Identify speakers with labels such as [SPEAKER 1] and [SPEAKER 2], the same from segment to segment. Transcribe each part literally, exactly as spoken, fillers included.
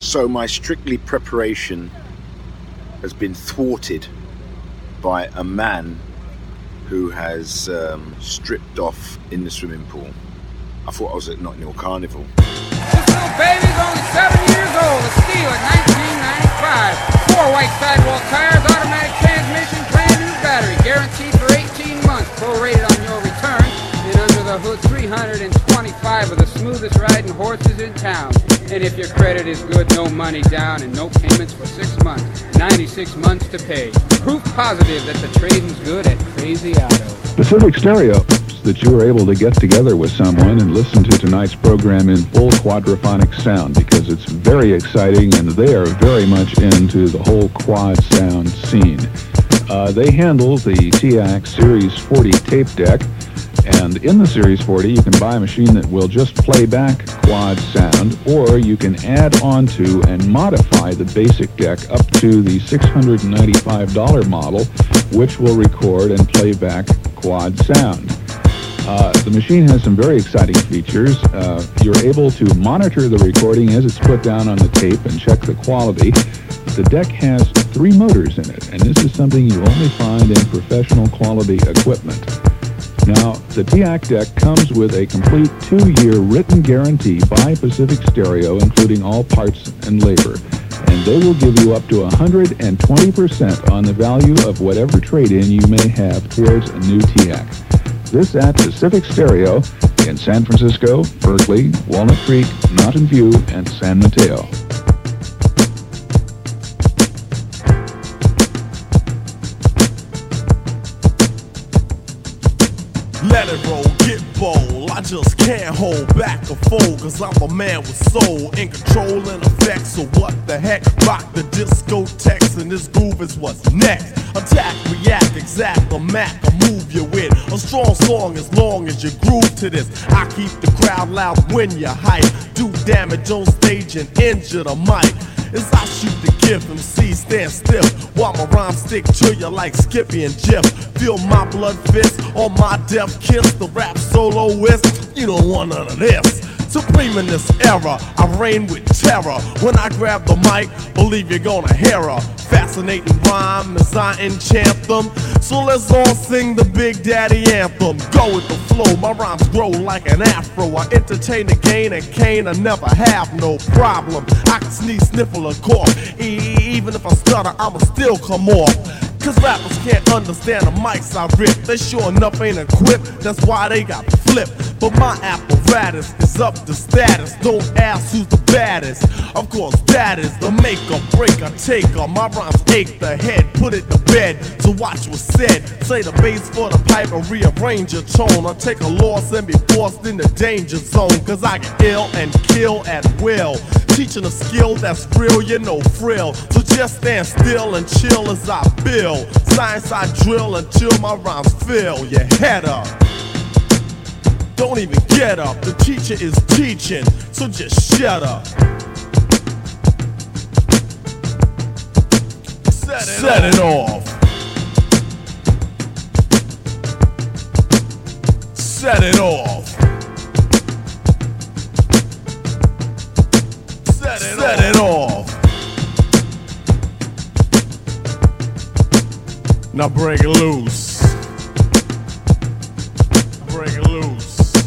[SPEAKER 1] So my Strictly preparation has been thwarted by a man who has um, stripped off in the swimming pool. I thought I was at Notting Hill Carnival.
[SPEAKER 2] This little baby's only seven years old, a steal at nineteen ninety-five. Four white sidewall tires, automatic transmission, brand new battery, guaranteed for eighteen months, prorated on your return. And under the hood, three hundred twenty-five of the smoothest riding horses in town. And if your credit is good, no money down and no payments for six months. ninety-six months to pay. Proof positive that the trading's good at Crazy Auto.
[SPEAKER 3] Pacific Stereo, that you were able to get together with someone and listen to tonight's program in full quadraphonic sound, because it's very exciting and they are very much into the whole quad sound scene. Uh, they handle the T A C Series forty tape deck, and in the Series forty you can buy a machine that will just play back quad sound, or you can add on to and modify the basic deck up to the six hundred ninety-five dollars model, which will record and play back quad sound. Uh, the machine has some very exciting features. Uh, you're able to monitor the recording as it's put down on the tape and check the quality. The deck has three motors in it, and this is something you only find in professional quality equipment. Now, the T A C deck comes with a complete two-year written guarantee by Pacific Stereo, including all parts and labor. And they will give you up to one hundred twenty percent on the value of whatever trade-in you may have towards a new T A C. This at Pacific Stereo in San Francisco, Berkeley, Walnut Creek, Mountain View, and San Mateo.
[SPEAKER 4] Let it roll, get bold. I just can't hold back or fold, cause I'm a man with soul, in control and effect. So what the heck? Rock the discotheques, and this groove is what's next. Attack, react, exact, the Mac, I move you with a strong song as long as you groove to this. I keep the crowd loud when you hype, do damage on stage and injure the mic. As I shoot the gift, M Cs stand stiff while my rhymes stick to you like Skippy and Jeff. Feel my blood fist on my death kiss. The rap soloist, you don't want none of this. Supreme in this era, I reign with terror. When I grab the mic, believe you're gonna hear a fascinating rhyme as I enchant them. So let's all sing the Big Daddy anthem. Go with the flow, my rhymes grow like an afro. I entertain the gain and cane, I never have no problem. I can sneeze, sniffle, or cough. E even if I stutter, I'ma still come off. Cause rappers can't understand the mics I rip. They sure enough ain't equipped, that's why they got flipped. But my apparatus is up to status. Don't ask who's the baddest. Of course that is the make or break I take on. My rhymes ache the head, put it to bed. So watch what's said. Say the bass for the pipe and rearrange your tone. I take a loss and be forced in the danger zone. Cause I get ill and kill at will. Teaching a skill that's real, you know frill. So just stand still and chill as I build. Science I drill until my rhymes fill your head up. Don't even get up, the teacher is teaching, so just shut up. Set it, Set it off. Set it off. Set it, Set it off. Now break it loose. Break it loose.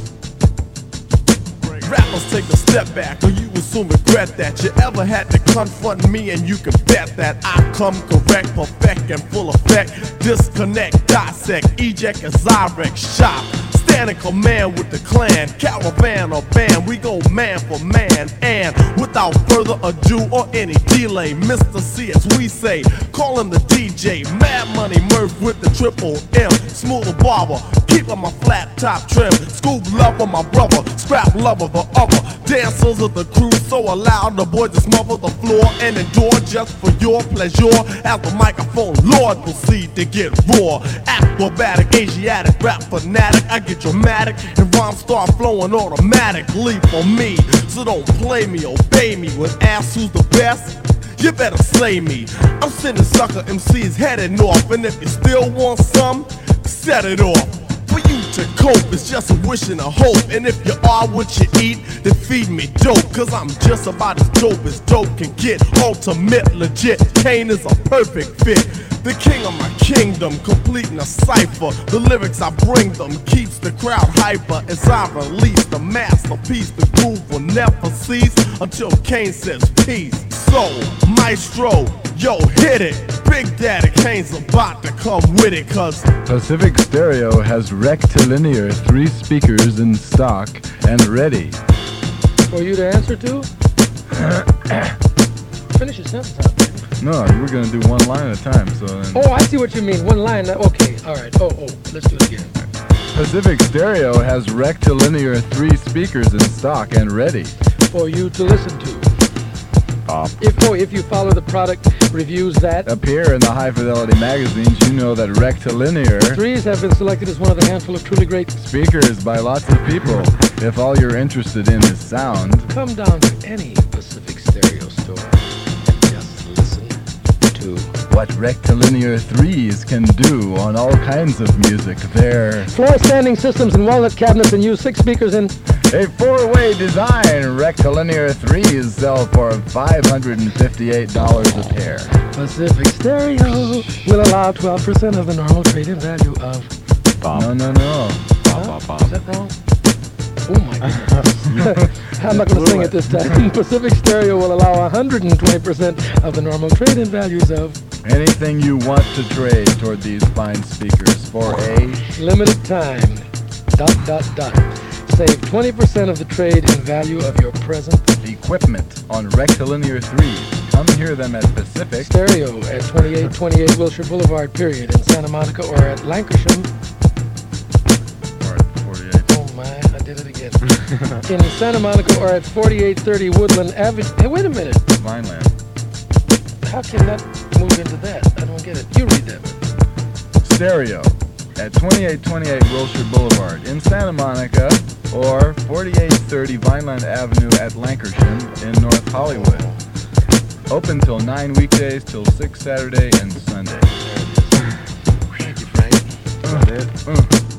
[SPEAKER 4] Break Rappers take a step back, or you will soon regret that. You ever had to confront me, and you can bet that I come correct, perfect, and full effect. Disconnect, dissect, eject as I wreck shop. Stand in command with the clan, caravan or band, we go man for man. And without further ado or any delay, Mister C as we say, call him the D J. Mad Money Murph with the triple M, smooth barber, keeping my flat top trim. Scoop lover, my brother, scrap lover, the other. Dancers of the crew so loud, the boys just smother the floor and endure just for your pleasure. As the microphone Lord proceed to get raw, acrobatic, Asiatic, rap fanatic. I get dramatic and rhymes start flowing automatically for me. So don't play me, obey me. When asked who's the best, you better slay me. I'm sending sucker M Cs headed north, and if you still want some, set it off for you to to cope, it's just a wish and a hope. And if you are what you eat, then feed me dope, cause I'm just about as dope as dope can get. Ultimate, legit, Kane is a perfect fit. The king of my kingdom, completing a cipher. The lyrics I bring them keeps the crowd hyper as I release the masterpiece. The groove will never cease until Kane says peace. So, maestro, yo, hit it. Big Daddy Kane's about to come with it, cause
[SPEAKER 5] Pacific Stereo has rectilinear three speakers in stock and ready.
[SPEAKER 6] For you to answer to? Finish your sentence out, baby.
[SPEAKER 5] No, you were gonna do one line at a time, so then...
[SPEAKER 6] Oh, I see what you mean. One line. Okay, all right. Oh, oh, let's do it again.
[SPEAKER 5] Pacific Stereo has rectilinear three speakers in stock and ready.
[SPEAKER 6] For you to listen to.
[SPEAKER 5] Pop.
[SPEAKER 6] If oh, if you follow the product reviews that.
[SPEAKER 5] Appear in the high fidelity magazines, you know that rectilinear
[SPEAKER 6] Threes have been selected as one of the handful of truly great
[SPEAKER 5] speakers by lots of people. If all you're interested in is sound,
[SPEAKER 6] come down to any Pacific Stereo store and just listen to
[SPEAKER 5] what rectilinear threes can do on all kinds of music. They're
[SPEAKER 6] floor standing systems and walnut cabinets and use six speakers in
[SPEAKER 5] a four-way design. Rectilinear threes sell for five hundred fifty-eight dollars a pair.
[SPEAKER 6] Pacific Stereo will allow twelve percent of the normal trade-in value of...
[SPEAKER 5] Pop. No, no, no. Pop,
[SPEAKER 6] Huh?
[SPEAKER 5] pop, pop.
[SPEAKER 6] Is that wrong? Oh my goodness. I'm not going to sing it this time. Pacific Stereo will allow one hundred twenty percent of the normal trade-in values of...
[SPEAKER 5] Anything you want to trade toward these fine speakers for a...
[SPEAKER 6] limited time. Dot, dot, dot. Save twenty percent of the trade in value of your present
[SPEAKER 5] equipment on rectilinear threes. Come hear them at Pacific
[SPEAKER 6] Stereo at twenty-eight twenty-eight Wilshire Boulevard, period, in Santa Monica, or at Lancashire.
[SPEAKER 5] Or at forty-eight.
[SPEAKER 6] Oh my, I did it again. In Santa Monica or at forty-eight thirty Woodland Avenue. Hey, wait a minute.
[SPEAKER 5] Vineland.
[SPEAKER 6] How can that move into that? I don't get it. You read that.
[SPEAKER 5] Stereo at twenty-eight twenty-eight Wilshire Boulevard in Santa Monica, or forty-eight thirty Vineland Avenue at Lancashire in North Hollywood. Open till nine weekdays till six Saturday and Sunday.
[SPEAKER 6] Thank you, Frank.
[SPEAKER 5] Uh, uh.